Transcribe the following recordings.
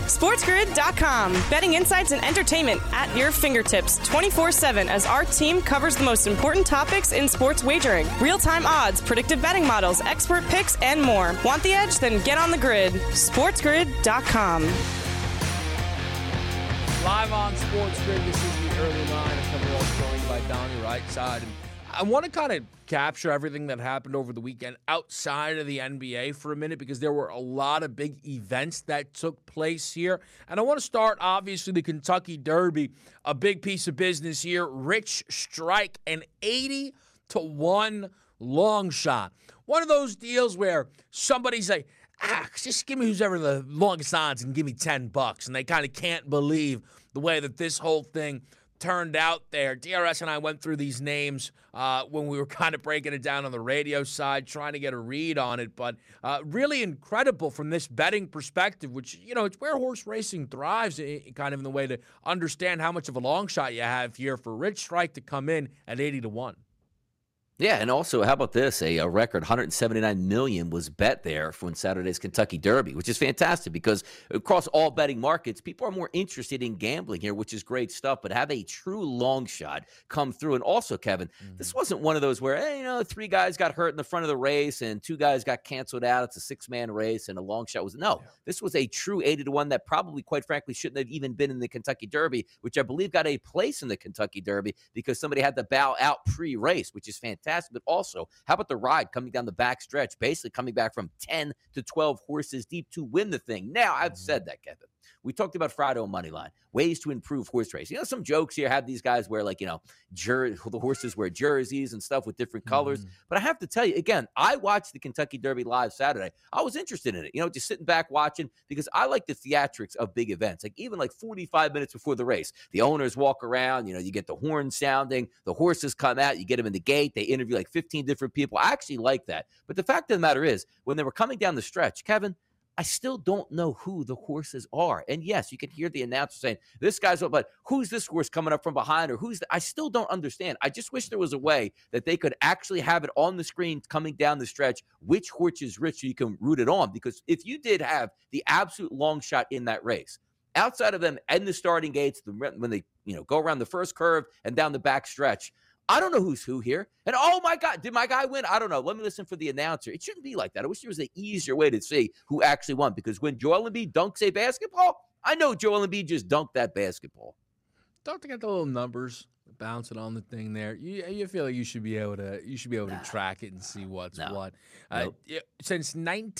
SportsGrid.com. Betting insights and entertainment at your fingertips 24/7 as our team covers the most important topics in sports wagering. Real-time odds, predictive betting models, expert picks, and more. Want the edge? Then get on the grid. SportsGrid.com. Live on Sports Grid, this is the early line. I'm joined by Donnie Rightside. I want to kind of capture everything that happened over the weekend outside of the NBA for a minute because there were a lot of big events that took place here. And I want to start, obviously, the Kentucky Derby, a big piece of business here. Rich Strike, an 80-1 long shot. One of those deals where somebody's like, just give me who's ever the longest odds and give me $10. And they kind of can't believe the way that this whole thing turned out there. DRS and I went through these names when we were kind of breaking it down on the radio side, trying to get a read on it. But really incredible from this betting perspective, which, it's where horse racing thrives, kind of in the way to understand how much of a long shot you have here for Rich Strike to come in at 80-1. Yeah, and also, how about this? A record $179 million was bet there for Saturday's Kentucky Derby, which is fantastic because across all betting markets, people are more interested in gambling here, which is great stuff. But have a true long shot come through. And also, Kevin, this wasn't one of those where, 3 guys got hurt in the front of the race and 2 guys got canceled out. It's a 6-man race and a long shot was This was a true 80-1 that probably, quite frankly, shouldn't have even been in the Kentucky Derby, which I believe got a place in the Kentucky Derby because somebody had to bow out pre-race, which is fantastic. But also, how about the ride coming down the back stretch, basically coming back from 10 to 12 horses deep to win the thing? Now, I've said that, Kevin. We talked about Friday on Moneyline, ways to improve horse racing. Some jokes here have these guys wear, the horses wear jerseys and stuff with different colors. But I have to tell you, again, I watched the Kentucky Derby live Saturday. I was interested in it, just sitting back watching because I like the theatrics of big events. Even 45 minutes before the race, the owners walk around, you get the horn sounding, the horses come out, you get them in the gate, they interview 15 different people. I actually like that. But the fact of the matter is, when they were coming down the stretch, Kevin, I still don't know who the horses are. And yes, you can hear the announcer saying, this guy's up, but who's this horse coming up from behind? Or I still don't understand. I just wish there was a way that they could actually have it on the screen coming down the stretch, which horse is rich so you can root it on. Because if you did have the absolute long shot in that race, outside of them and the starting gates, when they go around the first curve and down the back stretch, I don't know who's who here. And, oh, my God, did my guy win? I don't know. Let me listen for the announcer. It shouldn't be like that. I wish there was an easier way to see who actually won. Because when Joel Embiid dunks a basketball, I know Joel Embiid just dunked that basketball. Don't get the little numbers bouncing on the thing there. You feel like you should be able to track it and see what's what. Nope. Since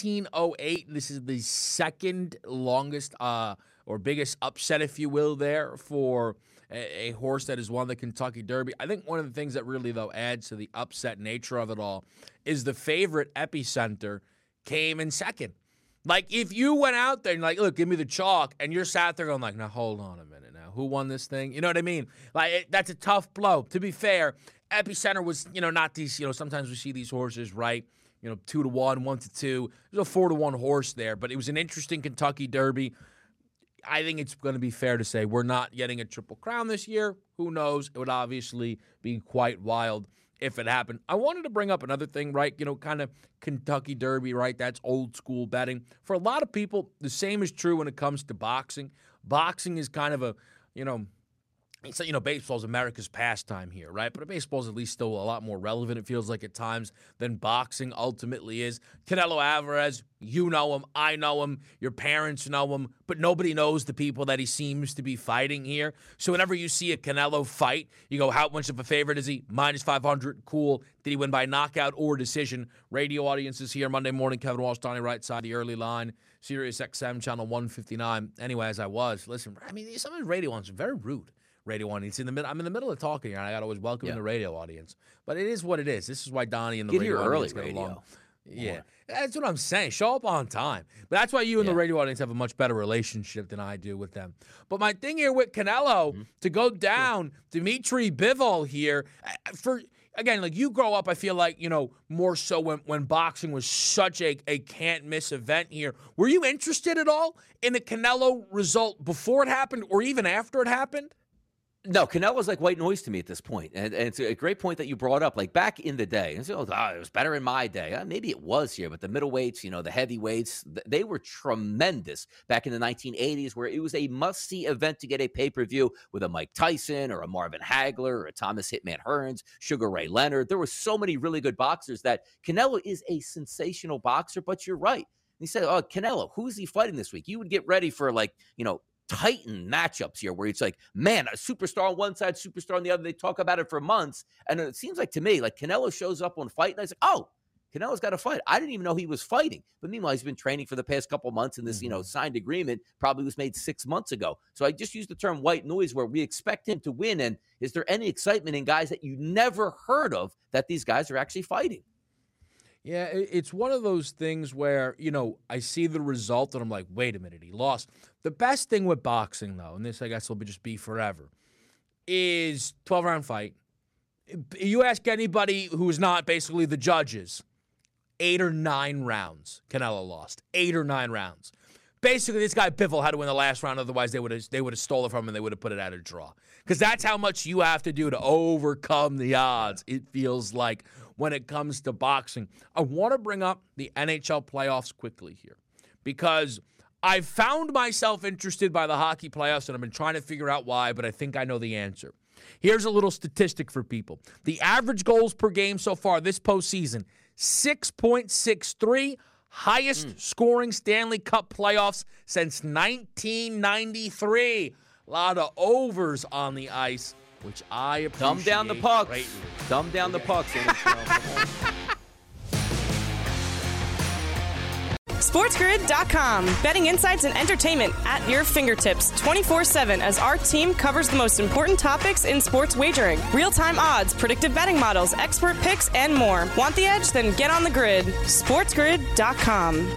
1908, this is the second longest or biggest upset, if you will, there for a horse that has won the Kentucky Derby. I think one of the things that really, though, adds to the upset nature of it all is the favorite Epicenter came in second. If you went out there and look, give me the chalk, and you're sat there going now, hold on a minute now. Who won this thing? You know what I mean? That's a tough blow. To be fair, Epicenter was, not these, sometimes we see these horses, right? 2-1, 1-2. There's a 4-1 horse there, but it was an interesting Kentucky Derby. I think it's going to be fair to say we're not getting a Triple Crown this year. Who knows? It would obviously be quite wild if it happened. I wanted to bring up another thing, right? Kind of Kentucky Derby, right? That's old school betting. For a lot of people, the same is true when it comes to boxing. Boxing is kind of a, baseball's America's pastime here, right? But baseball's at least still a lot more relevant, it feels like at times, than boxing ultimately is. Canelo Alvarez, you know him, I know him, your parents know him, but nobody knows the people that he seems to be fighting here. So whenever you see a Canelo fight, you go, how much of a favorite is he? -500, cool. Did he win by knockout or decision? Radio audiences here Monday morning, Kevin Walsh, Donnie Rightside, the early line, Sirius XM, channel 159. Anyway, as I was, listen, some of the radio ones are very rude. Radio audience. I'm in the middle of talking here, and I got to always welcome the radio audience. But it is what it is. This is why Donnie and the radio audience get along. Yeah, that's what I'm saying. Show up on time. But that's why you and the radio audience have a much better relationship than I do with them. But my thing here with Canelo, to go down, Dimitri Bivol here, again, you grow up, I feel like, more so when boxing was such a can't-miss event here. Were you interested at all in the Canelo result before it happened or even after it happened? No, Canelo's like white noise to me at this point. And it's a great point that you brought up. Like back in the day, and so, it was better in my day. Maybe it was here, but the middleweights, the heavyweights, they were tremendous back in the 1980s, where it was a must-see event to get a pay-per-view with a Mike Tyson or a Marvin Hagler or a Thomas Hitman Hearns, Sugar Ray Leonard. There were so many really good boxers that Canelo is a sensational boxer, but you're right. And he said, oh, Canelo, who's he fighting this week? You would get ready for Titan matchups here where it's like, man, a superstar on one side, superstar on the other. They talk about it for months. And it seems like to me, like Canelo shows up on Fight Night. It's like, oh, Canelo's got to fight. I didn't even know he was fighting. But meanwhile, he's been training for the past couple months, and this, signed agreement probably was made 6 months ago. So I just used the term white noise where we expect him to win. And is there any excitement in guys that you never heard of that these guys are actually fighting? Yeah, it's one of those things where, I see the result and I'm like, wait a minute, he lost. The best thing with boxing, though, and this I guess will just be forever, is 12-round fight. You ask anybody who's not basically the judges, 8 or 9 rounds Canelo lost. 8 or 9 rounds. Basically, this guy Bivol had to win the last round, otherwise they would have stolen it from him and they would have put it at a draw. Because that's how much you have to do to overcome the odds, it feels like, when it comes to boxing. I want to bring up the NHL playoffs quickly here because I've found myself interested by the hockey playoffs, and I've been trying to figure out why, but I think I know the answer. Here's a little statistic for people. The average goals per game so far this postseason, 6.63, highest scoring Stanley Cup playoffs since 1993. A lot of overs on the ice, which I appreciate. Dumb down the pucks. Greatly. Dumb down the pucks. SportsGrid.com. Betting insights and entertainment at your fingertips 24/7 as our team covers the most important topics in sports wagering. Real-time odds, predictive betting models, expert picks, and more. Want the edge? Then get on the grid. SportsGrid.com.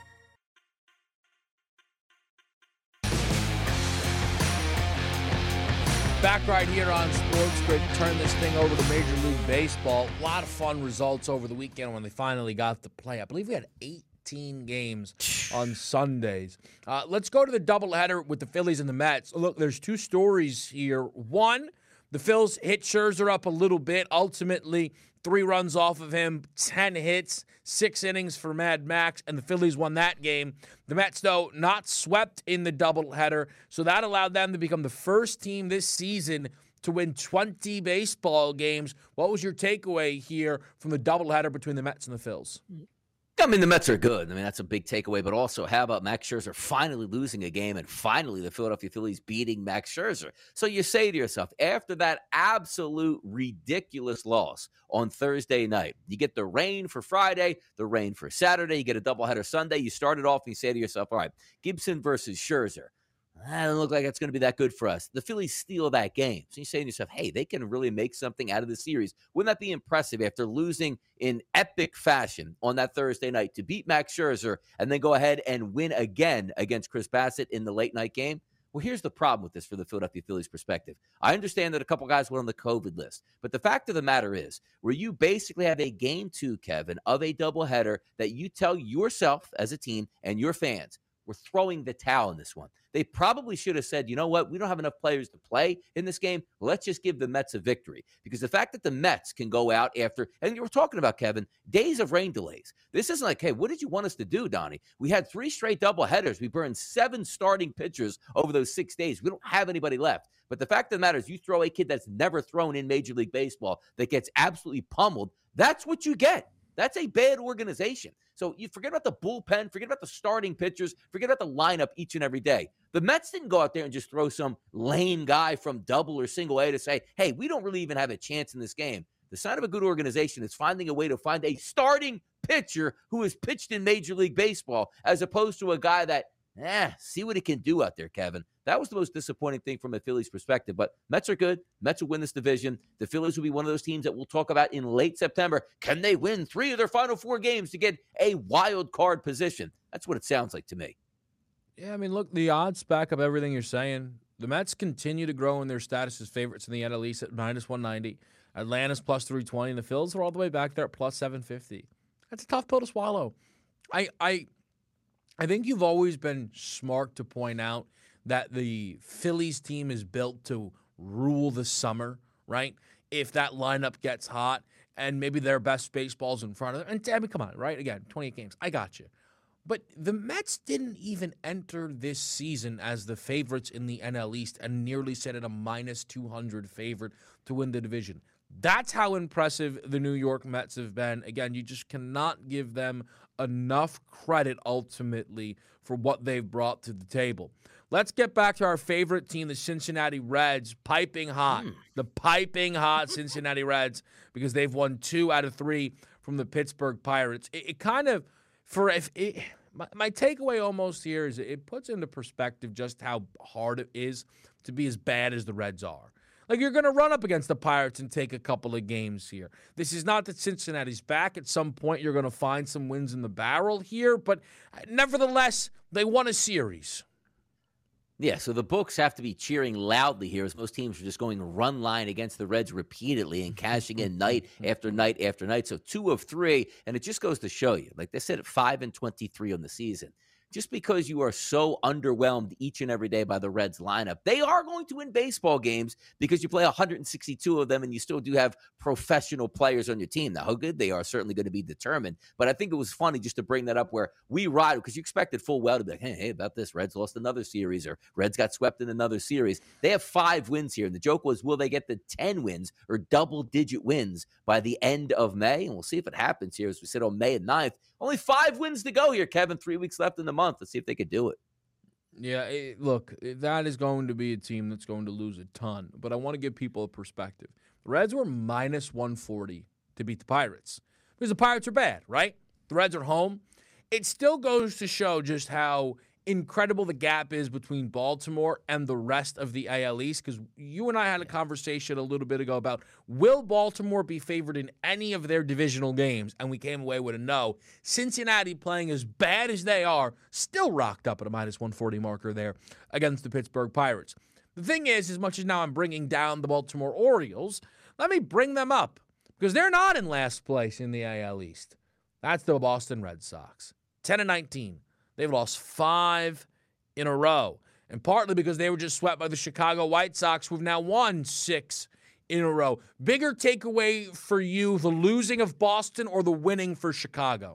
Back right here on Sports Grid. Turn this thing over to Major League Baseball. A lot of fun results over the weekend when they finally got to play. I believe we had 18 games on Sundays. Let's go to the doubleheader with the Phillies and the Mets. Look, there's 2 stories here. One, the Phils hit Scherzer up a little bit. Ultimately, 3 runs off of him, 10 hits, 6 innings for Mad Max, and the Phillies won that game. The Mets, though, not swept in the doubleheader, so that allowed them to become the first team this season to win 20 baseball games. What was your takeaway here from the doubleheader between the Mets and the Phils? I mean, the Mets are good. I mean, that's a big takeaway. But also, how about Max Scherzer finally losing a game and finally the Philadelphia Phillies beating Max Scherzer? So you say to yourself, after that absolute ridiculous loss on Thursday night, you get the rain for Friday, the rain for Saturday, you get a doubleheader Sunday. You start it off and you say to yourself, all right, Gibson versus Scherzer. That doesn't look like it's going to be that good for us. The Phillies steal that game. So you say to yourself, hey, they can really make something out of the series. Wouldn't that be impressive after losing in epic fashion on that Thursday night to beat Max Scherzer and then go ahead and win again against Chris Bassett in the late night game? Well, here's the problem with this for the Philadelphia Phillies perspective. I understand that a couple guys went on the COVID list, but the fact of the matter is, where you basically have a game 2, Kevin, of a doubleheader that you tell yourself as a team and your fans, we're throwing the towel in this one. They probably should have said, you know what, we don't have enough players to play in this game. Let's just give the Mets a victory. Because the fact that the Mets can go out after, and you were talking about, Kevin, days of rain delays. This isn't like, hey, what did you want us to do, Donnie? We had 3 straight doubleheaders. We burned 7 starting pitchers over those 6 days. We don't have anybody left. But the fact of the matter is, you throw a kid that's never thrown in Major League Baseball that gets absolutely pummeled, that's what you get. That's a bad organization. So you forget about the bullpen, forget about the starting pitchers, forget about the lineup each and every day. The Mets didn't go out there and just throw some lame guy from double or single A to say, hey, we don't really even have a chance in this game. The sign of a good organization is finding a way to find a starting pitcher who has pitched in Major League Baseball as opposed to a guy that, see what he can do out there, Kevin. That was the most disappointing thing from a Phillies perspective. But Mets are good. Mets will win this division. The Phillies will be one of those teams that we'll talk about in late September. Can they win 3 of their final 4 games to get a wild card position? That's what it sounds like to me. Yeah, I mean, look, the odds back up everything you're saying. The Mets continue to grow in their status as favorites in the NL East at -190. Atlanta's +320, and the Phils are all the way back there at +750. That's a tough pill to swallow. I think you've always been smart to point out that the Phillies team is built to rule the summer, right? If that lineup gets hot and maybe their best baseball's in front of them. And I mean, come on, right? Again, 28 games. I got you. But the Mets didn't even enter this season as the favorites in the NL East and nearly set at a minus 200 favorite to win the division. That's how impressive the New York Mets have been. Again, you just cannot give them enough credit ultimately for what they've brought to the table. Let's get back to our favorite team, the Cincinnati Reds, piping hot. The piping hot Cincinnati Reds, because they've won 2 out of 3 from the Pittsburgh Pirates. My takeaway almost here is it puts into perspective just how hard it is to be as bad as the Reds are. Like, you're going to run up against the Pirates and take a couple of games here. This is not that Cincinnati's back. At some point, you're going to find some wins in the barrel here, but nevertheless, they won a series. Yeah, so the books have to be cheering loudly here as most teams are just going run line against the Reds repeatedly and cashing in night after night after night. So 2 of 3, and it just goes to show you, like they said, at 5-23 on the season. Just because you are so underwhelmed each and every day by the Reds lineup, they are going to win baseball games because you play 162 of them and you still do have professional players on your team. Now, how good they are certainly going to be determined. But I think it was funny just to bring that up where we ride, because you expected full well to be like, hey, about this, Reds lost another series or Reds got swept in another series. They have 5 wins here. And the joke was, will they get the 10 wins or double-digit wins by the end of May? And we'll see if it happens here as we sit on May 9th. Only 5 wins to go here, Kevin. 3 weeks left in the month. Let's see if they could do it. Yeah, look, that is going to be a team that's going to lose a ton. But I want to give people a perspective. The Reds were minus 140 to beat the Pirates because the Pirates are bad, right? The Reds are home. It still goes to show just how incredible the gap is between Baltimore and the rest of the AL East, because you and I had a conversation a little bit ago about, will Baltimore be favored in any of their divisional games? And we came away with a no. Cincinnati, playing as bad as they are, still rocked up at a minus 140 marker there against the Pittsburgh Pirates. The thing is, as much as now I'm bringing down the Baltimore Orioles, let me bring them up, because they're not in last place in the AL East. That's the Boston Red Sox. 10-19. They've lost 5 in a row, and partly because they were just swept by the Chicago White Sox, who've now won 6 in a row. Bigger takeaway for you, the losing of Boston or the winning for Chicago?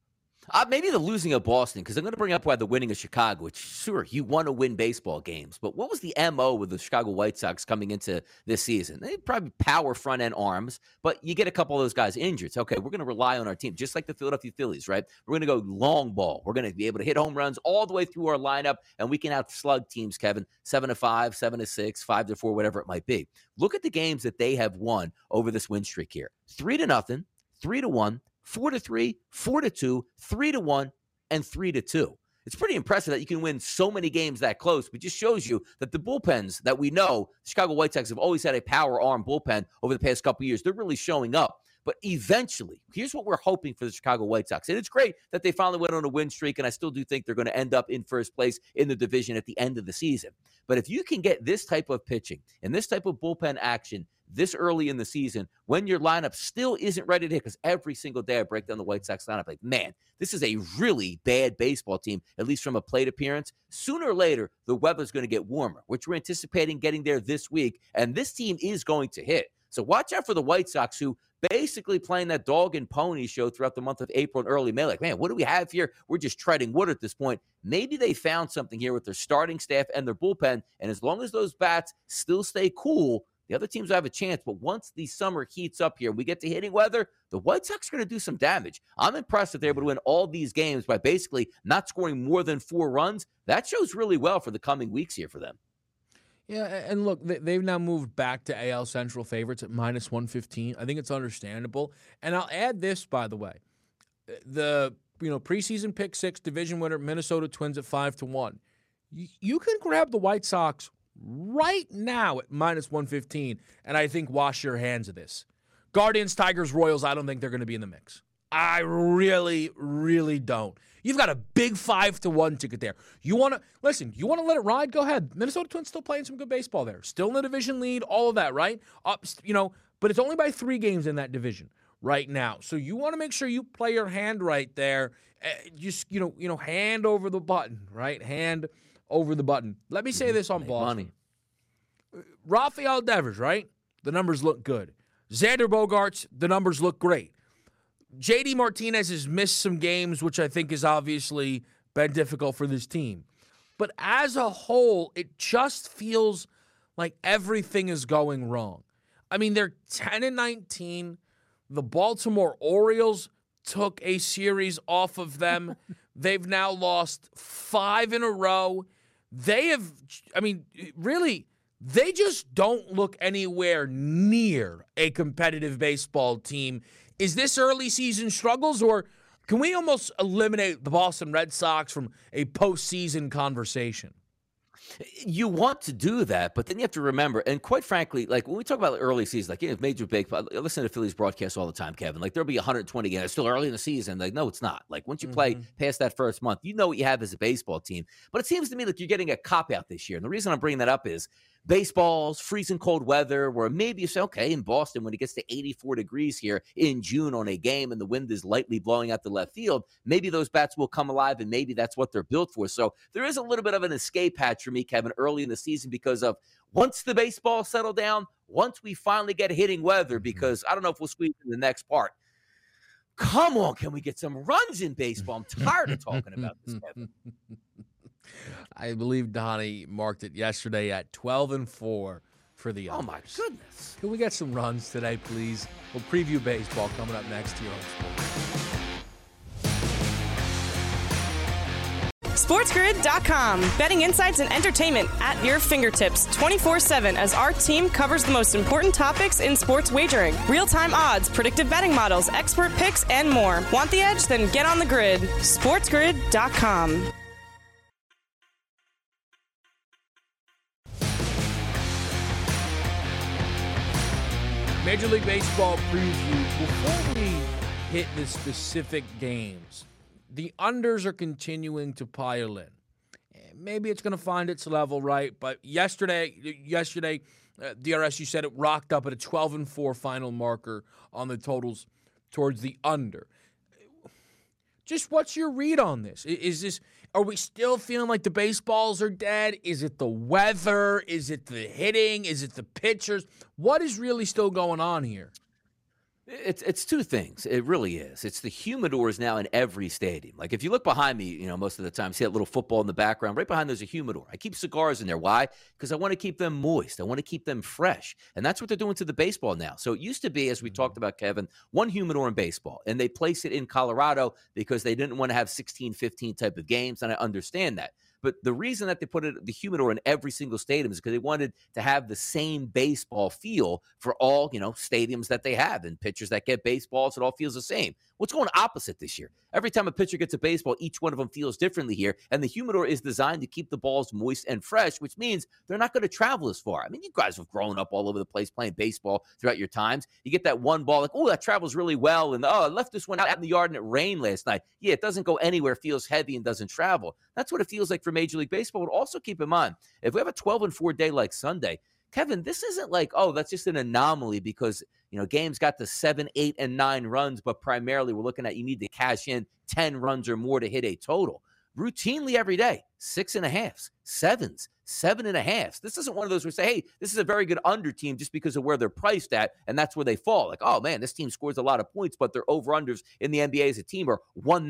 Maybe the losing of Boston, because I'm going to bring up why the winning of Chicago, which, sure, you want to win baseball games, but what was the MO with the Chicago White Sox coming into this season? They probably power front-end arms, but you get a couple of those guys injured. So, okay, we're going to rely on our team, just like the Philadelphia Phillies, right? We're going to go long ball. We're going to be able to hit home runs all the way through our lineup, and we can outslug teams, Kevin, 7-5, 7-6, 5-4, whatever it might be. Look at the games that they have won over this win streak here. 3-0, 3-1, 4-3, 4-2, 3-1, and 3-2. It's pretty impressive that you can win so many games that close, but just shows you that the bullpens that we know, Chicago White Sox have always had a power arm bullpen over the past couple of years. They're really showing up. But eventually, here's what we're hoping for the Chicago White Sox. And it's great that they finally went on a win streak, and I still do think they're going to end up in first place in the division at the end of the season. But if you can get this type of pitching and this type of bullpen action this early in the season, when your lineup still isn't ready to hit, because every single day I break down the White Sox lineup, like, man, this is a really bad baseball team, at least from a plate appearance. Sooner or later, the weather's going to get warmer, which we're anticipating getting there this week, and this team is going to hit. So watch out for the White Sox, who basically playing that dog and pony show throughout the month of April and early May. Like, man, what do we have here? We're just treading water at this point. Maybe they found something here with their starting staff and their bullpen, and as long as those bats still stay cool, the other teams will have a chance. But once the summer heats up here, we get to hitting weather, the White Sox are going to do some damage. I'm impressed that they're able to win all these games by basically not scoring more than 4 runs. That shows really well for the coming weeks here for them. Yeah, and look, they've now moved back to AL Central favorites at minus 115. I think it's understandable. And I'll add this, by the way. The preseason pick 6 division winner, Minnesota Twins at 5-1. You can grab the White Sox right now at minus 115, and I think wash your hands of this. Guardians, Tigers, Royals, I don't think they're going to be in the mix. I really, really don't. You've got a big 5-1 ticket there. You want to let it ride? Go ahead. Minnesota Twins still playing some good baseball there. Still in the division lead, all of that, right? But it's only by 3 games in that division right now. So you want to make sure you play your hand right there. Just, hand over the button, right? Hand over the button. Let me say this on Boston. Rafael Devers, right? The numbers look good. Xander Bogaerts, the numbers look great. JD Martinez has missed some games, which I think has obviously been difficult for this team. But as a whole, it just feels like everything is going wrong. I mean, they're 10-19. The Baltimore Orioles took a series off of them. They've now lost 5 in a row. They just don't look anywhere near a competitive baseball team. Is this early season struggles, or can we almost eliminate the Boston Red Sox from a postseason conversation? You want to do that, but then you have to remember, and quite frankly, like when we talk about early season, like Major Baseball, I listen to Phillies broadcasts all the time, Kevin. Like there'll be 120 games. It's still early in the season. Like, no, it's not. Like once you play past that first month, you know what you have as a baseball team. But it seems to me like you're getting a cop-out this year. And the reason I'm bringing that up is baseball's freezing cold weather, where maybe you say, okay, in Boston, when it gets to 84 degrees here in June on a game and the wind is lightly blowing out the left field, maybe those bats will come alive, and maybe that's what they're built for. So there is a little bit of an escape hatch for me, Kevin, early in the season, because of once the baseball settle down, once we finally get hitting weather, because I don't know if we'll squeeze in the next part. Come on, can we get some runs in baseball? I'm tired of talking about this, Kevin. I believe Donnie marked it yesterday at 12-4 for the Others. Oh, my goodness. Can we get some runs today, please? We'll preview baseball coming up next here on Sports. SportsGrid.com. Betting insights and entertainment at your fingertips 24/7 as our team covers the most important topics in sports wagering. Real-time odds, predictive betting models, expert picks, and more. Want the edge? Then get on the grid. SportsGrid.com. Major League Baseball preview. Before we hit the specific games, the unders are continuing to pile in. Maybe it's going to find its level, right? But yesterday, DRS, you said it rocked up at a 12-4 final marker on the totals towards the under. Just what's your read on this? Are we still feeling like the baseballs are dead? Is it the weather? Is it the hitting? Is it the pitchers? What is really still going on here? It's two things. It really is. It's the humidors now in every stadium. Like if you look behind me, most of the time, see that little football in the background. Right behind there's a humidor. I keep cigars in there. Why? Because I want to keep them moist. I want to keep them fresh. And that's what they're doing to the baseball now. So it used to be, as we talked about, Kevin, one humidor in baseball. And they placed it in Colorado because they didn't want to have 16, 15 type of games. And I understand that. But the reason that they put the humidor in every single stadium is because they wanted to have the same baseball feel for all, stadiums that they have, and pitchers that get baseballs, it all feels the same. What's going opposite this year? Every time a pitcher gets a baseball, each one of them feels differently here. And the humidor is designed to keep the balls moist and fresh, which means they're not going to travel as far. I mean, you guys have grown up all over the place playing baseball throughout your times. You get that one ball, like, oh, that travels really well. And, I left this one out in the yard and it rained last night. Yeah, it doesn't go anywhere, feels heavy and doesn't travel. That's what it feels like for Major League Baseball. But also keep in mind, if we have a 12-4 day like Sunday, Kevin, this isn't like, oh, that's just an anomaly because, games got to 7, 8, and 9 runs, but primarily we're looking at you need to cash in 10 runs or more to hit a total. Routinely every day, 6.5s, 7s, 7.5s. This isn't one of those where we say, hey, this is a very good under team just because of where they're priced at, and that's where they fall. Like, oh, man, this team scores a lot of points, but their over-unders in the NBA as a team are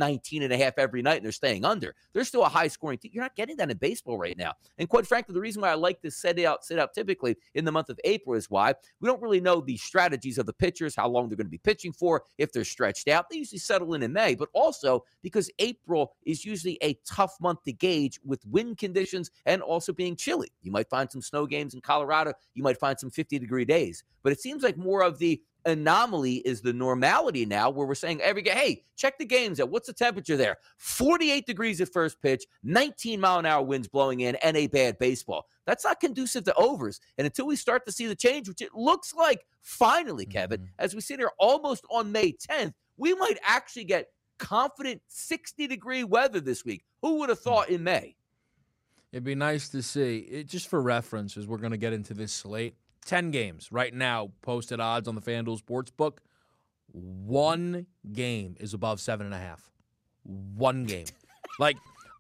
119.5 every night, and they're staying under. They're still a high-scoring team. You're not getting that in baseball right now. And quite frankly, the reason why I like this sit out typically in the month of April is why we don't really know the strategies of the pitchers, how long they're going to be pitching for, if they're stretched out. They usually settle in May, but also because April is usually a tough month to gauge with wind conditions and also being chilly. You might find some snow games in Colorado. You might find some 50-degree days. But it seems like more of the anomaly is the normality now, where we're saying every game, hey, check the games out. What's the temperature there? 48 degrees at first pitch, 19-mile-an-hour winds blowing in, and a bad baseball. That's not conducive to overs. And until we start to see the change, which it looks like finally, Kevin, as we sit here almost on May 10th, we might actually get confident 60-degree weather this week. Who would have thought in May? It'd be nice to see. Just for reference, as we're going to get into this slate, 10 games right now, posted odds on the FanDuel Sportsbook. One game is above 7.5. One game. Like,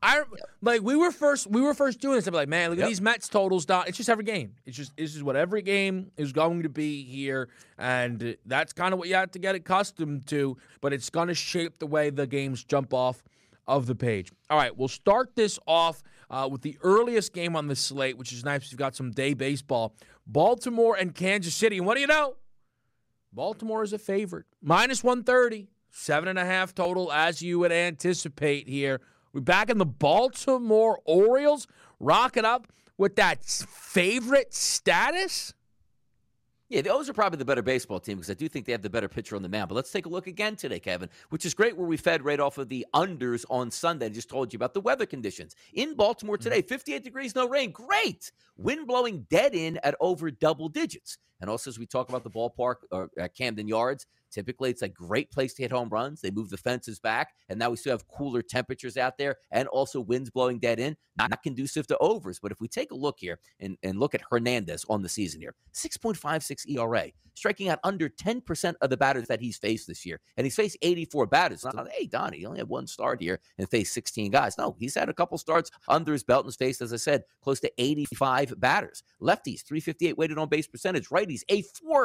We were first doing this. I'm like, man, look at these Mets totals down. It's just every game. It's just what every game is going to be here, and that's kind of what you have to get accustomed to. But it's going to shape the way the games jump off of the page. All right, we'll start this off with the earliest game on the slate, which is nice. We've got some day baseball. Baltimore and Kansas City. And what do you know? Baltimore is a favorite. Minus 130. 7.5 total, as you would anticipate here. We're back in the Baltimore Orioles, rocking up with that favorite status. Yeah, those are probably the better baseball team because I do think they have the better pitcher on the mound. But let's take a look again today, Kevin, which is great where we fed right off of the unders on Sunday and just told you about the weather conditions. In Baltimore today, 58 degrees, no rain. Great. Wind blowing dead in at over double digits. And also as we talk about the ballpark at Camden Yards, typically, it's a great place to hit home runs. They move the fences back, and now we still have cooler temperatures out there and also winds blowing dead in. Not conducive to overs. But if we take a look here and look at Hernandez on the season here, 6.56 ERA, striking out under 10% of the batters that he's faced this year. And he's faced 84 batters. Not, hey, Donnie, he only had one start here and faced 16 guys. No, he's had a couple starts under his belt and has faced, as I said, close to 85 batters. Lefties, 358 weighted on base percentage. Righties, a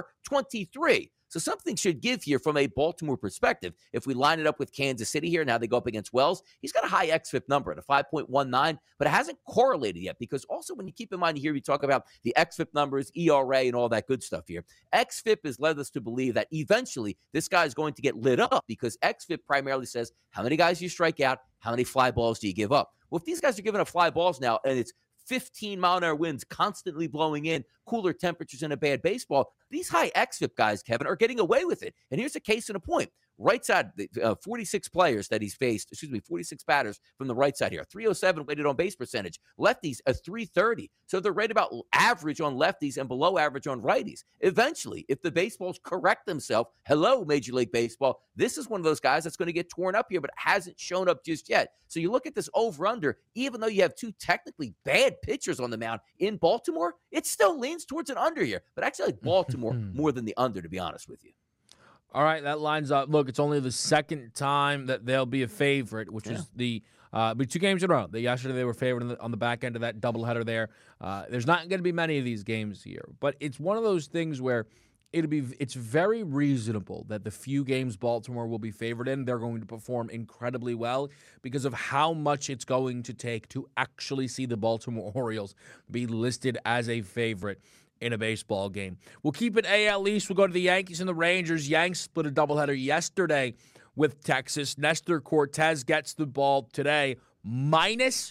423. So something should give here from a Baltimore perspective. If we line it up with Kansas City here, now they go up against Wells, he's got a high xFIP number at a 5.19, but it hasn't correlated yet because also when you keep in mind here, we talk about the xFIP numbers, ERA, and all that good stuff here. xFIP has led us to believe that eventually this guy is going to get lit up because xFIP primarily says how many guys you strike out, how many fly balls do you give up. Well, if these guys are giving up fly balls now and it's 15-mile-an-hour winds constantly blowing in, cooler temperatures in a bad baseball, these high xFIP guys, Kevin, are getting away with it. And here's a case in a point. Right side, 46 players that he's faced, 46 batters from the right side here. 307 weighted on base percentage. Lefties, a 330. So they're right about average on lefties and below average on righties. Eventually, if the baseballs correct themselves, hello, Major League Baseball, this is one of those guys that's going to get torn up here, but hasn't shown up just yet. So you look at this over-under, even though you have two technically bad pitchers on the mound in Baltimore, it still leans towards an under here. But actually, like Baltimore more than the under, to be honest with you. All right, that lines up. Look, it's only the second time that they'll be a favorite, which is the but 2 games in a row. Yesterday they were favored on the back end of that doubleheader there. There's not going to be many of these games here, but it's one of those things where it's very reasonable that the few games Baltimore will be favored in, they're going to perform incredibly well because of how much it's going to take to actually see the Baltimore Orioles be listed as a favorite in a baseball game. We'll keep it AL East. We'll go to the Yankees and the Rangers. Yanks split a doubleheader yesterday with Texas. Nestor Cortez gets the ball today. Minus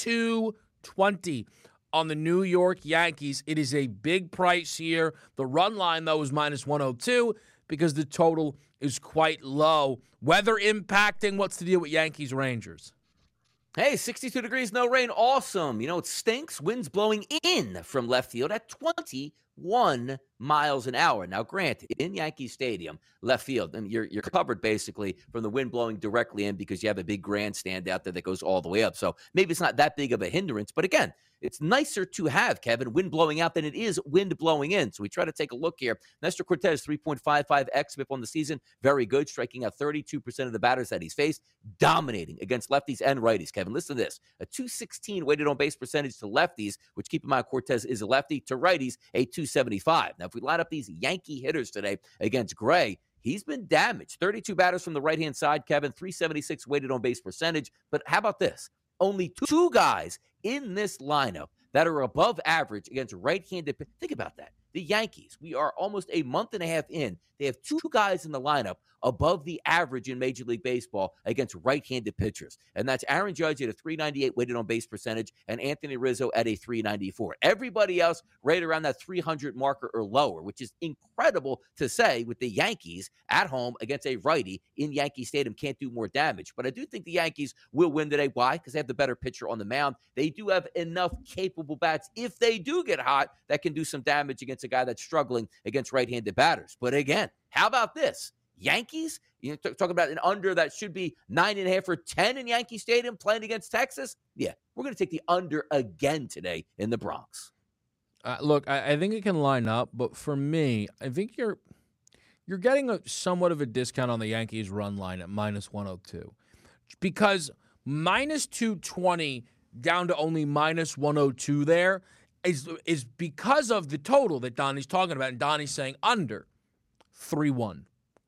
220 on the New York Yankees. It is a big price here. The run line, though, is minus 102 because the total is quite low. Weather impacting. What's the deal with Yankees Rangers? Hey, 62 degrees, no rain. Awesome. You know, it stinks. Winds blowing in from left field at 21 miles an hour. Now, granted, in Yankee Stadium, left field, and you're covered basically from the wind blowing directly in because you have a big grandstand out there that goes all the way up. So maybe it's not that big of a hindrance. But again, it's nicer to have, Kevin, wind blowing out than it is wind blowing in. So we try to take a look here. Nestor Cortez, 3.55 xFIP on the season. Very good, striking out 32% of the batters that he's faced, dominating against lefties and righties. Kevin, listen to this. A 216 weighted on base percentage to lefties, which keep in mind Cortez is a lefty, to righties, a 275. Now, if we line up these Yankee hitters today against Gray, he's been damaged. 32 batters from the right-hand side, Kevin, 376 weighted on base percentage. But how about this? Only 2 guys in this lineup that are above average against right-handed. Think about that. The Yankees, we are almost a month and a half in. They have 2 guys in the lineup above the average in Major League Baseball against right-handed pitchers. And that's Aaron Judge at a 398 weighted on base percentage and Anthony Rizzo at a 394. Everybody else right around that 300 marker or lower, which is incredible to say with the Yankees at home against a righty in Yankee Stadium can't do more damage. But I do think the Yankees will win today. Why? Because they have the better pitcher on the mound. They do have enough capable bats, if they do get hot, that can do some damage against a guy that's struggling against right-handed batters. But again, how about this? Yankees, talking about an under that should be 9.5 or 10 in Yankee Stadium playing against Texas. Yeah, we're going to take the under again today in the Bronx. Look, I think it can line up, but for me, I think you're getting somewhat of a discount on the Yankees run line at minus 102 because minus 220 down to only minus 102 there is because of the total that Donnie's talking about. And Donnie's saying under 3-1,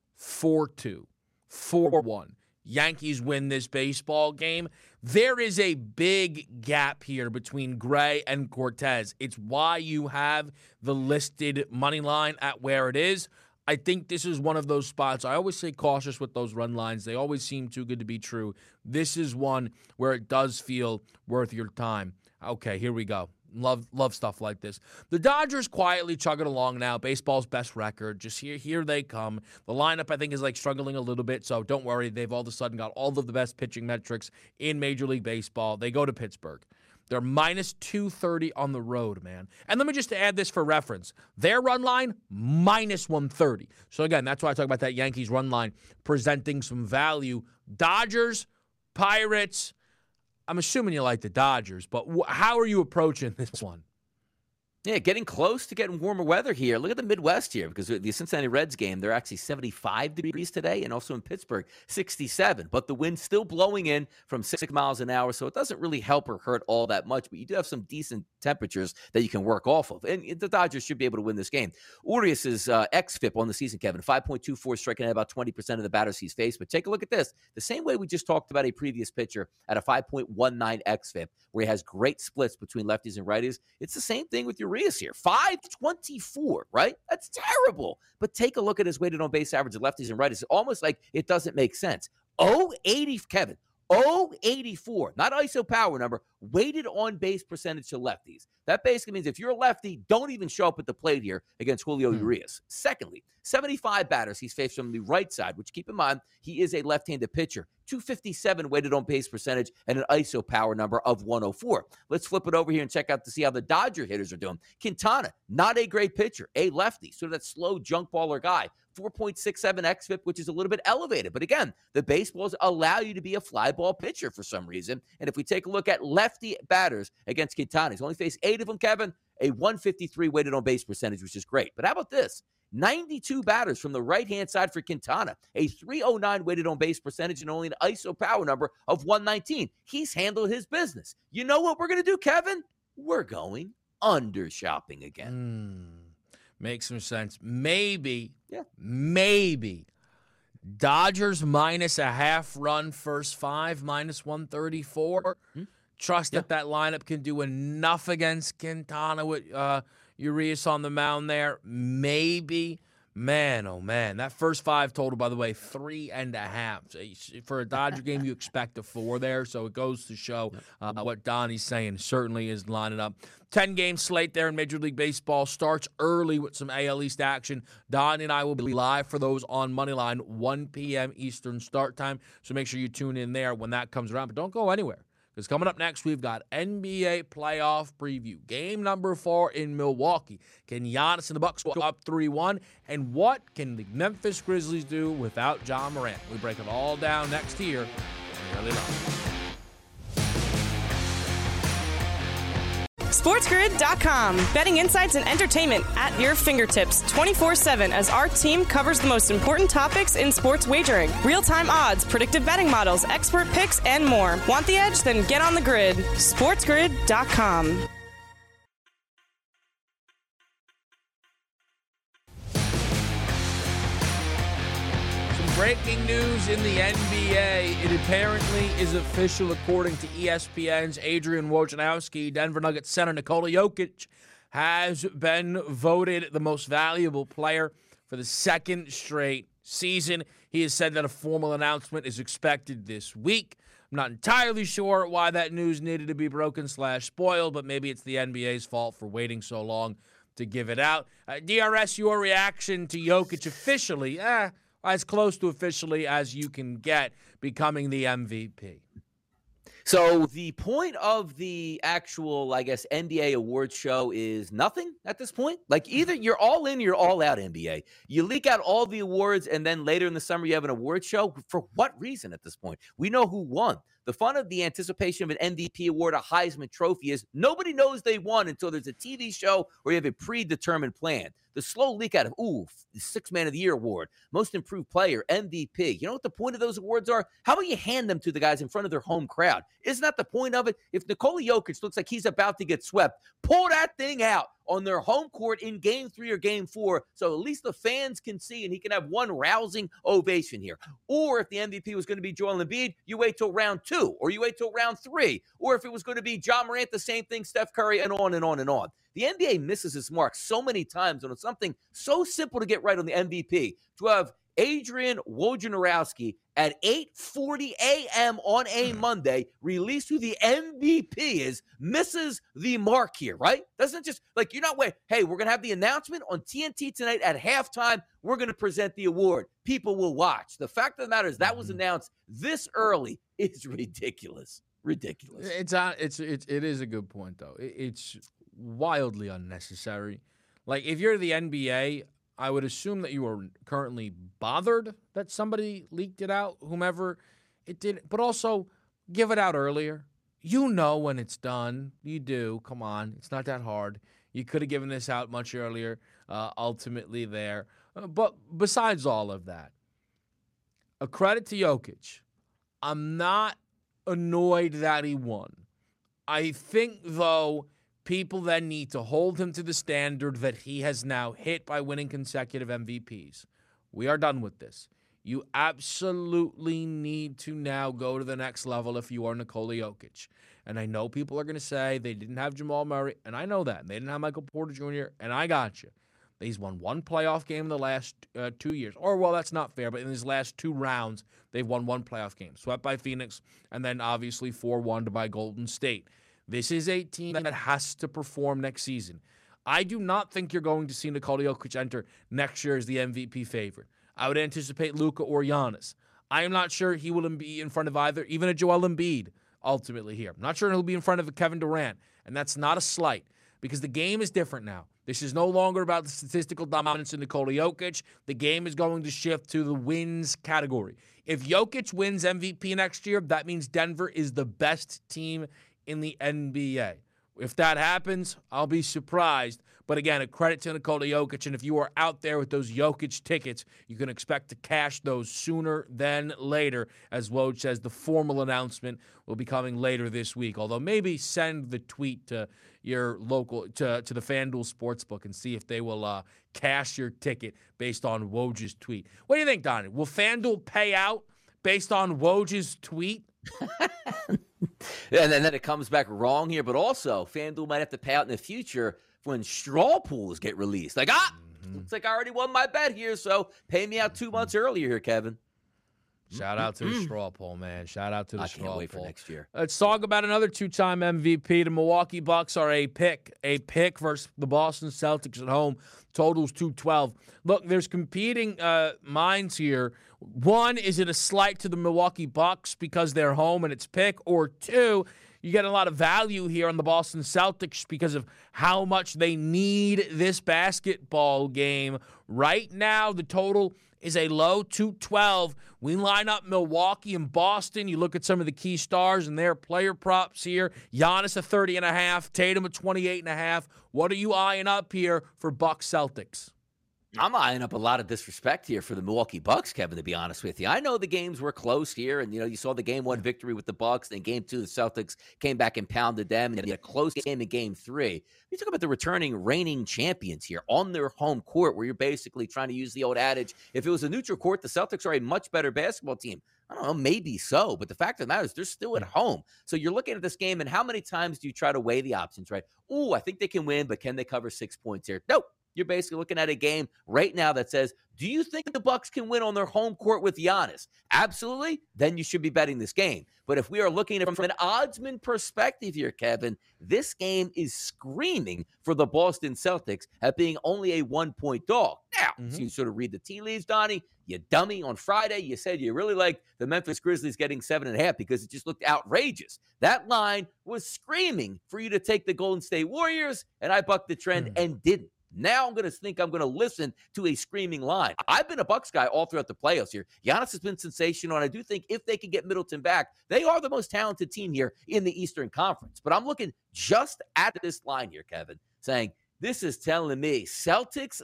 4-2, 4-1. Yankees win this baseball game. There is a big gap here between Gray and Cortez. It's why you have the listed money line at where it is. I think this is one of those spots. I always say cautious with those run lines. They always seem too good to be true. This is one where it does feel worth your time. Okay, here we go. Love stuff like this. The Dodgers quietly chugging along now. Baseball's best record. Just here they come. The lineup, I think, is like struggling a little bit, so don't worry. They've all of a sudden got all of the best pitching metrics in Major League Baseball. They go to Pittsburgh. They're minus 230 on the road, man. And let me just add this for reference. Their run line, minus 130. So again, that's why I talk about that Yankees run line presenting some value. Dodgers, Pirates, I'm assuming you like the Dodgers, but how are you approaching this one? Yeah, getting close to getting warmer weather here. Look at the Midwest here, because the Cincinnati Reds game, they're actually 75 degrees today, and also in Pittsburgh, 67. But the wind's still blowing in from 6 miles an hour, so it doesn't really help or hurt all that much. But you do have some decent temperatures that you can work off of. And the Dodgers should be able to win this game. Urias's xFIP on the season, Kevin, 5.24, striking out about 20% of the batters he's faced. But take a look at this. The same way we just talked about a previous pitcher at a 5.19 xFIP, where he has great splits between lefties and righties. It's the same thing with Urias here. 524, right? That's terrible. But take a look at his weighted on base average of lefties and righties. It's almost like it doesn't make sense. 080, Kevin. 084, not ISO power number, weighted on base percentage to lefties. That basically means if you're a lefty, don't even show up at the plate here against Julio Urias. Secondly, 75 batters he's faced from the right side, which keep in mind, he is a left-handed pitcher. 257 weighted on base percentage and an ISO power number of 104. Let's flip it over here and check out to see how the Dodger hitters are doing. Quintana, not a great pitcher, a lefty, sort of that slow junk baller guy. 4.67 xFIP, which is a little bit elevated. But again, the baseballs allow you to be a fly ball pitcher for some reason. And if we take a look at lefty batters against Quintana, he's only faced 8 of them, Kevin, a 153 weighted on base percentage, which is great. But how about this? 92 batters from the right-hand side for Quintana, a 309 weighted on base percentage and only an ISO power number of 119. He's handled his business. You know what we're going to do, Kevin? We're going under shopping again. Makes some sense. Maybe Dodgers minus a half run first 5, minus 134. Trust that lineup can do enough against Quintana with Urias on the mound there. Maybe. Man, oh man. That first 5 total, by the way, 3.5. For a Dodger game, you expect a 4 there, so it goes to show what Donnie's saying certainly is lining up. 10-game slate there in Major League Baseball starts early with some AL East action. Donnie and I will be live for those on Moneyline, 1 p.m. Eastern start time, so make sure you tune in there when that comes around. But don't go anywhere, because coming up next, we've got NBA playoff preview. Game number 4 in Milwaukee. Can Giannis and the Bucks go up 3-1? And what can the Memphis Grizzlies do without Ja Morant? We break it all down next here on Early Line. SportsGrid.com. Betting insights and entertainment at your fingertips 24/7 as our team covers the most important topics in sports wagering. Real-time odds, predictive betting models, expert picks, and more. Want the edge? Then get on the grid. SportsGrid.com. Breaking news in the NBA. It apparently is official according to ESPN's Adrian Wojnarowski. Denver Nuggets center Nikola Jokic has been voted the most valuable player for the second straight season. He has said that a formal announcement is expected this week. I'm not entirely sure why that news needed to be broken/spoiled, but maybe it's the NBA's fault for waiting so long to give it out. DRS, your reaction to Jokic officially, as close to officially as you can get, becoming the MVP. So the point of the actual, I guess, NBA awards show is nothing at this point. Like, either you're all in or you're all out, NBA. You leak out all the awards, and then later in the summer you have an award show. For what reason at this point? We know who won. the fun of the anticipation of an MVP award, a Heisman Trophy, is nobody knows they won until there's a TV show or you have a predetermined plan. The slow leak out of, the Sixth Man of the Year award, Most Improved Player, MVP. You know what the point of those awards are? How about you hand them to the guys in front of their home crowd? Isn't that the point of it? If Nikola Jokic looks like he's about to get swept, pull that thing out on their home court in Game 3 or Game 4 so at least the fans can see and he can have one rousing ovation here. Or if the MVP was going to be Joel Embiid, you wait till round 2 or you wait till round 3. Or if it was going to be John Morant, the same thing, Steph Curry, and on and on and on. The NBA misses its mark so many times on something so simple to get right on the MVP. To have Adrian Wojnarowski at 8:40 a.m. on a Monday released who the MVP is misses the mark here, right? Doesn't just, like, you're not waiting. Hey, we're going to have the announcement on TNT tonight at halftime. We're going to present the award. People will watch. The fact of the matter is that was announced this early is ridiculous. Ridiculous. It is a good point, though. It's wildly unnecessary. Like, if you're the NBA, I would assume that you are currently bothered that somebody leaked it out, whomever it did, but also give it out earlier. You know when it's done. You do. Come on. It's not that hard. You could have given this out much earlier, ultimately there. But besides all of that, a credit to Jokic. I'm not annoyed that he won. I think, though, people then need to hold him to the standard that he has now hit by winning consecutive MVPs. We are done with this. You absolutely need to now go to the next level if you are Nikola Jokic. And I know people are going to say they didn't have Jamal Murray, and I know that. They didn't have Michael Porter Jr., and I got you. He's won one playoff game in the last 2 years. Or, well, that's not fair, but in his last 2 rounds, they've won one playoff game. Swept by Phoenix, and then obviously 4-1 by Golden State. This is a team that has to perform next season. I do not think you're going to see Nikola Jokic enter next year as the MVP favorite. I would anticipate Luka or Giannis. I am not sure he will be in front of either, even a Joel Embiid, ultimately here. I'm not sure he'll be in front of a Kevin Durant, and that's not a slight because the game is different now. This is no longer about the statistical dominance of Nikola Jokic. The game is going to shift to the wins category. If Jokic wins MVP next year, that means Denver is the best team in the NBA. If that happens, I'll be surprised. But again, a credit to Nikola Jokic, and if you are out there with those Jokic tickets, you can expect to cash those sooner than later. As Woj says, the formal announcement will be coming later this week. Although maybe send the tweet to your local, to the FanDuel Sportsbook and see if they will cash your ticket based on Woj's tweet. What do you think, Donnie? Will FanDuel pay out based on Woj's tweet? And then it comes back wrong here, but also FanDuel might have to pay out in the future when straw pools get released. Like, looks like I already won my bet here, so pay me out 2 months earlier here, Kevin. Shout out to the straw poll, man. Shout out to the straw poll. I can't wait for next year. Let's talk about another 2-time MVP. The Milwaukee Bucks are a pick versus the Boston Celtics at home. Totals 212. Look, there's competing minds here. One, is it a slight to the Milwaukee Bucks because they're home and it's pick? Or two, you get a lot of value here on the Boston Celtics because of how much they need this basketball game. Right now, the total is a low 212. We line up Milwaukee and Boston. You look at some of the key stars and their player props here. Giannis at 30.5, Tatum at 28.5. What are you eyeing up here for Bucks Celtics? I'm eyeing up a lot of disrespect here for the Milwaukee Bucks, Kevin, to be honest with you. I know the games were close here, and, you saw the Game 1 victory with the Bucks. Then Game 2, the Celtics came back and pounded them, and a close game in Game 3. You talk about the reigning champions here on their home court, where you're basically trying to use the old adage, if it was a neutral court, the Celtics are a much better basketball team. I don't know, maybe so, but the fact of the matter is they're still at home. So you're looking at this game, and how many times do you try to weigh the options, right? Oh, I think they can win, but can they cover 6 points here? Nope. You're basically looking at a game right now that says, do you think the Bucks can win on their home court with Giannis? Absolutely. Then you should be betting this game. But if we are looking at it from an oddsman perspective here, Kevin, this game is screaming for the Boston Celtics at being only a 1-point dog. Now, so you sort of read the tea leaves, Donnie. You dummy. On Friday, you said you really liked the Memphis Grizzlies getting 7.5 because it just looked outrageous. That line was screaming for you to take the Golden State Warriors, and I bucked the trend and didn't. Now I'm going to think I'm going to listen to a screaming line. I've been a Bucks guy all throughout the playoffs here. Giannis has been sensational, and I do think if they can get Middleton back, they are the most talented team here in the Eastern Conference. But I'm looking just at this line here, Kevin, saying this is telling me Celtics.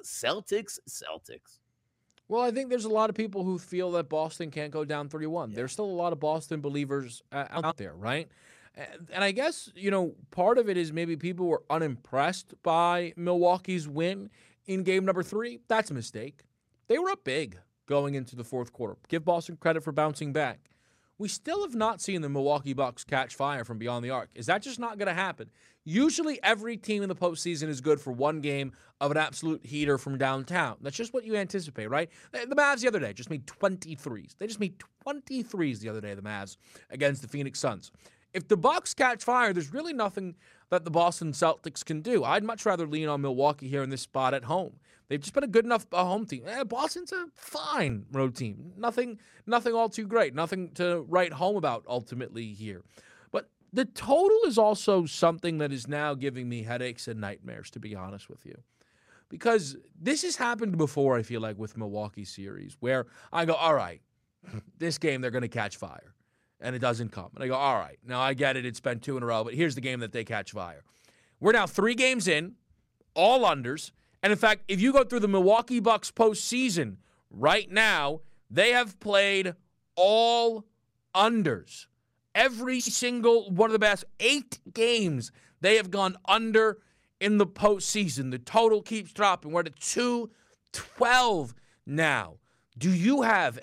Well, I think there's a lot of people who feel that Boston can't go down 3-1. Yeah. There's still a lot of Boston believers out there, right? And I guess, part of it is maybe people were unimpressed by Milwaukee's win in game number 3. That's a mistake. They were up big going into the fourth quarter. Give Boston credit for bouncing back. We still have not seen the Milwaukee Bucks catch fire from beyond the arc. Is that just not going to happen? Usually every team in the postseason is good for one game of an absolute heater from downtown. That's just what you anticipate, right? The Mavs the other day just made 23s. They just made 23s the other day, the Mavs, against the Phoenix Suns. If the Bucks catch fire, there's really nothing that the Boston Celtics can do. I'd much rather lean on Milwaukee here in this spot at home. They've just been a good enough home team. Boston's a fine road team. Nothing all too great. Nothing to write home about ultimately here. But the total is also something that is now giving me headaches and nightmares, to be honest with you. Because this has happened before, I feel like, with Milwaukee series, where I go, all right, this game they're going to catch fire. And it doesn't come. And I go, all right, now I get it. It's been 2 in a row, but here's the game that they catch fire. We're now 3 games in, all unders. And in fact, if you go through the Milwaukee Bucks postseason right now, they have played all unders. Every single one of the best 8 games, they have gone under in the postseason. The total keeps dropping. We're at 2-12 now. Do you have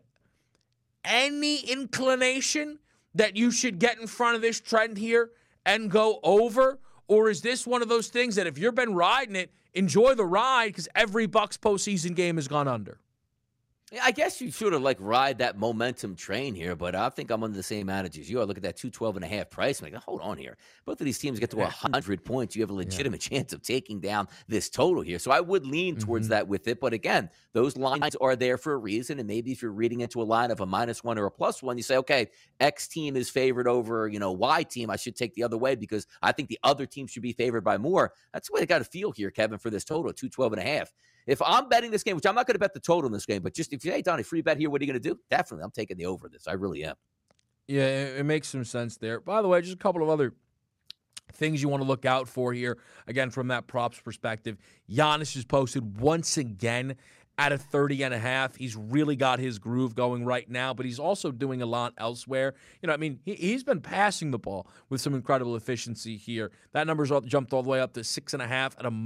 any inclination that you should get in front of this trend here and go over? Or is this one of those things that if you've been riding it, enjoy the ride because every Bucks postseason game has gone under? Yeah, I guess you sort of ride that momentum train here, but I think I'm under the same adage as you. I look at that 212.5 price. I'm like, hold on here. Both of these teams get to 100 points. You have a legitimate chance of taking down this total here. So I would lean towards that with it. But again, those lines are there for a reason. And maybe if you're reading into a line of a -1 or a +1, you say, okay, X team is favored over, Y team. I should take the other way because I think the other team should be favored by more. That's the way I got to feel here, Kevin, for this total, 212.5. If I'm betting this game, which I'm not going to bet the total in this game, but just if you, hey, Donnie, free bet here, what are you going to do? Definitely, I'm taking the over this. I really am. Yeah, it makes some sense there. By the way, just a couple of other things you want to look out for here. Again, from that props perspective, Giannis has posted once again at a 30.5. He's really got his groove going right now, but he's also doing a lot elsewhere. He's been passing the ball with some incredible efficiency here. That number's jumped all the way up to 6.5 at a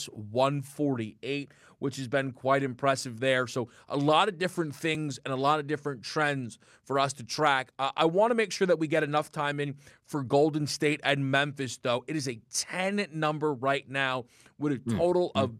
-148, which has been quite impressive there. So a lot of different things and a lot of different trends for us to track. I want to make sure that we get enough time in for Golden State and Memphis, though. It is a 10 number right now with a total of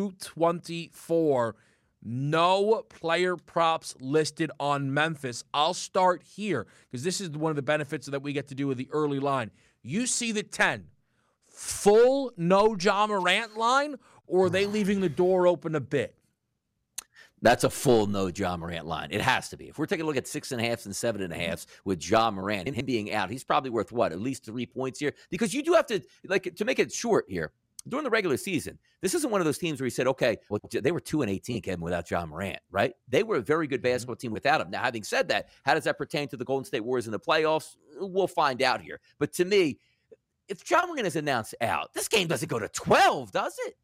224. No player props listed on Memphis. I'll start here because this is one of the benefits that we get to do with the early line. You see the 10. Full no Ja Morant line, or are they leaving the door open a bit? That's a full no Ja Morant line. It has to be. If we're taking a look at 6.5s and 7.5s with Ja Morant and him being out, he's probably worth at least 3 points here? Because you do have to, to make it short here. During the regular season, this isn't one of those teams where you said, okay, well, they were 2-18, Kevin, without Ja Morant, right? They were a very good basketball team without him. Now, having said that, how does that pertain to the Golden State Warriors in the playoffs? We'll find out here. But to me, if Ja Morant is announced out, this game doesn't go to 12, does it?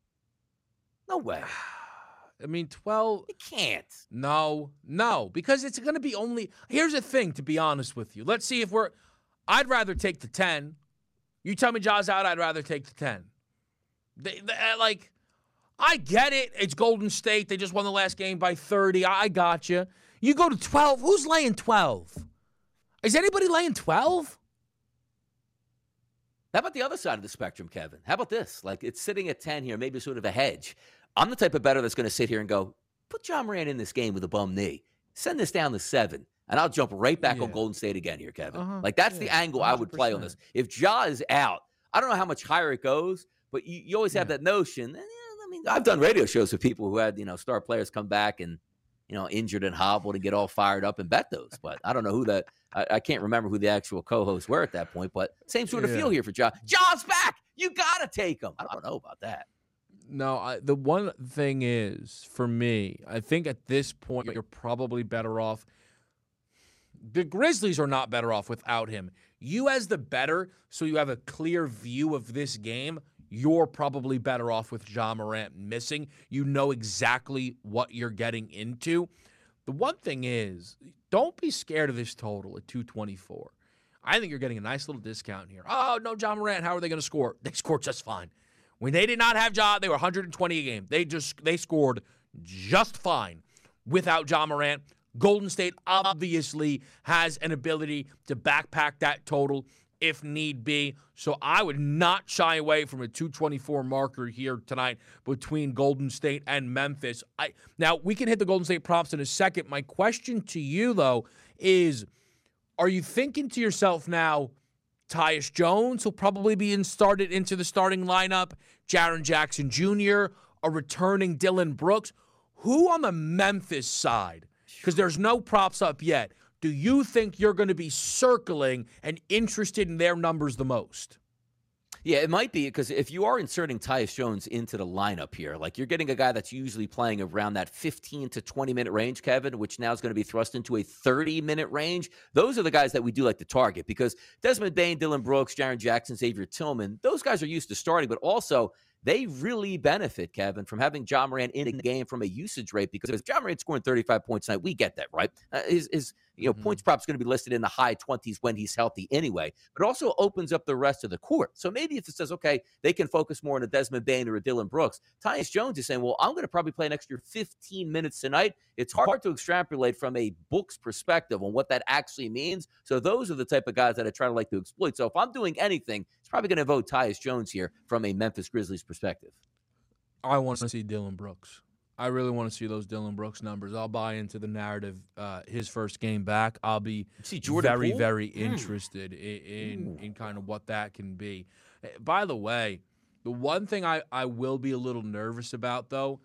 No way. 12. It can't. No, because it's going to be only. Here's the thing, to be honest with you. Let's see if I'd rather take the 10. You tell me Ja's out, I'd rather take the 10. I get it. It's Golden State. They just won the last game by 30. I got you. You go to 12. Who's laying 12? Is anybody laying 12? How about the other side of the spectrum, Kevin? How about this? It's sitting at 10 here, maybe sort of a hedge. I'm the type of bettor that's going to sit here and go, put Ja Morant in this game with a bum knee. Send this down to 7, and I'll jump right back on Golden State again here, Kevin. That's the angle 100%. I would play on this. If Ja is out, I don't know how much higher it goes, but you always have that notion. I've done radio shows with people who had, star players come back and, injured and hobbled and get all fired up and bet those. But I don't know who I can't remember who the actual co-hosts were at that point, but same sort of feel here for Ja. Ja's back. You got to take him. I don't know about that. No, the one thing is, for me, I think at this point, you're probably better off. The Grizzlies are not better off without him. You as the bettor, so you have a clear view of this game, you're probably better off with Ja Morant missing. You know exactly what you're getting into. The one thing is, don't be scared of this total at 224. I think you're getting a nice little discount here. Oh, no, Ja Morant, how are they going to score? They scored just fine. When they did not have Ja, they were 120 a game. They scored just fine without Ja Morant. Golden State obviously has an ability to backpack that total if need be. So I would not shy away from a 224 marker here tonight between Golden State and Memphis. Now, we can hit the Golden State props in a second. My question to you, though, is are you thinking to yourself now, Tyus Jones will probably be started into the starting lineup, Jaren Jackson Jr., a returning Dylan Brooks? Who on the Memphis side, because there's no props up yet, do you think you're going to be circling and interested in their numbers the most? Yeah, it might be, because if you are inserting Tyus Jones into the lineup here, like you're getting a guy that's usually playing around that 15 to 20-minute range, Kevin, which now is going to be thrust into a 30-minute range. Those are the guys that we do like to target, because Desmond Bane, Dylan Brooks, Jaren Jackson, Xavier Tillman, those guys are used to starting, but also they really benefit, Kevin, from having Ja Morant in the game from a usage rate, because if Ja Morant's scoring 35 points tonight, we get that, right? His points prop's going to be listed in the high 20s when he's healthy anyway, but it also opens up the rest of the court. So maybe if it says, okay, they can focus more on a Desmond Bane or a Dylan Brooks, Tyus Jones is saying, well, I'm going to probably play an extra 15 minutes tonight. It's hard to extrapolate from a book's perspective on what that actually means. So those are the type of guys that I try to like to exploit. So if I'm doing anything, it's probably going to vote Tyus Jones here from a Memphis Grizzlies perspective. I want to see Dylan Brooks. I really want to see those Dylan Brooks numbers. I'll buy into the narrative. His first game back, I'll be very interested in kind of what that can be. By the way, the one thing I will be a little nervous about, though,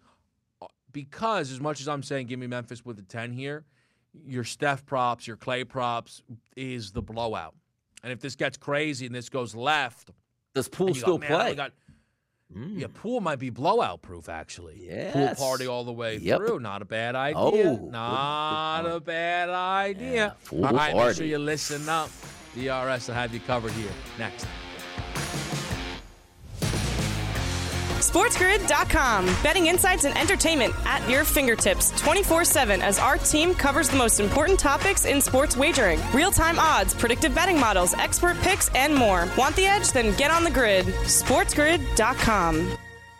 because as much as I'm saying give me Memphis with a 10 here, your Steph props, your Clay props is the blowout. And if this gets crazy and this goes left, does Poole still play? Yeah, Poole might be blowout proof, actually. Yes. Poole party all the way through. Not a bad idea. Not a bad idea. Yeah, all right, make sure you listen up. DRS will have you covered here. Next. SportsGrid.com. Betting insights and entertainment at your fingertips 24/7 as our team covers the most important topics in sports wagering. Real-time odds, predictive betting models, expert picks, and more. Want the edge? Then get on the grid. SportsGrid.com.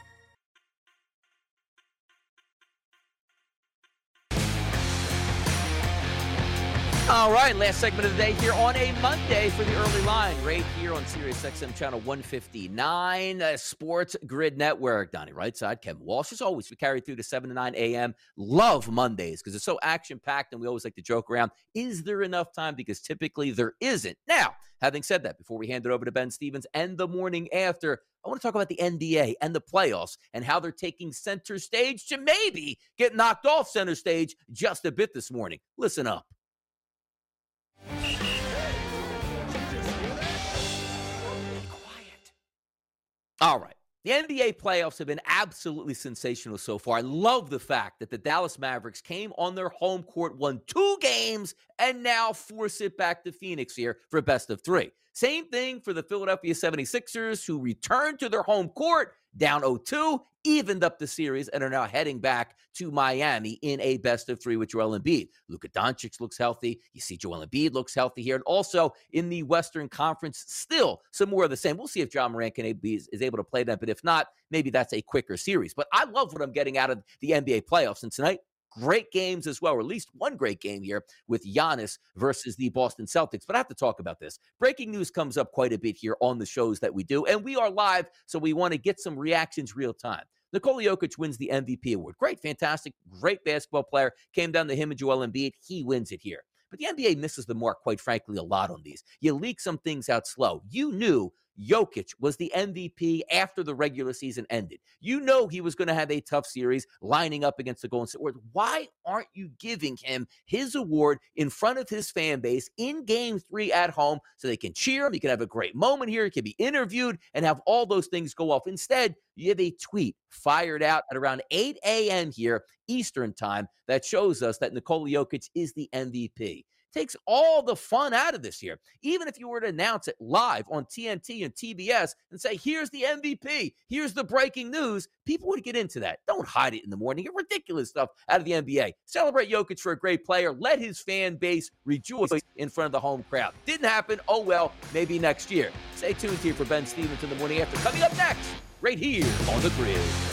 All right, last segment of the day here on a Monday for the early line, right here on SiriusXM channel 159, Sports Grid Network. Donnie Rightside, Kevin Walsh. As always, we carry through to 7 to 9 a.m. Love Mondays because it's so action-packed, and we always like to joke around. Is there enough time? Because typically there isn't. Now, having said that, before we hand it over to Ben Stevens and the morning after, I want to talk about the NBA and the playoffs and how they're taking center stage to maybe get knocked off center stage just a bit this morning. Listen up. All right. The NBA playoffs have been absolutely sensational so far. I love the fact that the Dallas Mavericks came on their home court, won 2 games, and now force it back to Phoenix here for a best of 3. Same thing for the Philadelphia 76ers, who returned to their home court, down 0-2, evened up the series, and are now heading back to Miami in a best of 3 with Joel Embiid. Luka Doncic looks healthy. You see Joel Embiid looks healthy here. And also in the Western Conference, still some more of the same. We'll see if Ja Morant is able to play that, but if not, maybe that's a quicker series. But I love what I'm getting out of the NBA playoffs. And tonight, great games as well, or at least one great game here with Giannis versus the Boston Celtics. But I have to talk about this. Breaking news comes up quite a bit here on the shows that we do, and we are live, so we want to get some reactions real time. Nikola Jokic wins the MVP award. Great, fantastic, great basketball player. Came down to him and Joel Embiid. He wins it here. But the NBA misses the mark, quite frankly, a lot on these. You leak some things out slow. You knew Jokic was the MVP after the regular season ended. You know he was going to have a tough series lining up against the Golden State Warriors. Why aren't you giving him his award in front of his fan base in Game 3 at home so they can cheer him? He can have a great moment here. He can be interviewed and have all those things go off. Instead, you have a tweet fired out at around 8 a.m. here Eastern time that shows us that Nikola Jokic is the MVP. Takes all the fun out of this here. Even if you were to announce it live on TNT and TBS and say, here's the MVP, here's the breaking news, people would get into that. Don't hide it in the morning. Get ridiculous stuff out of the NBA. Celebrate Jokic for a great player. Let his fan base rejoice in front of the home crowd. Didn't happen. Oh, well, maybe next year. Stay tuned here for Ben Stevens in the morning after. Coming up next, right here on The Grid.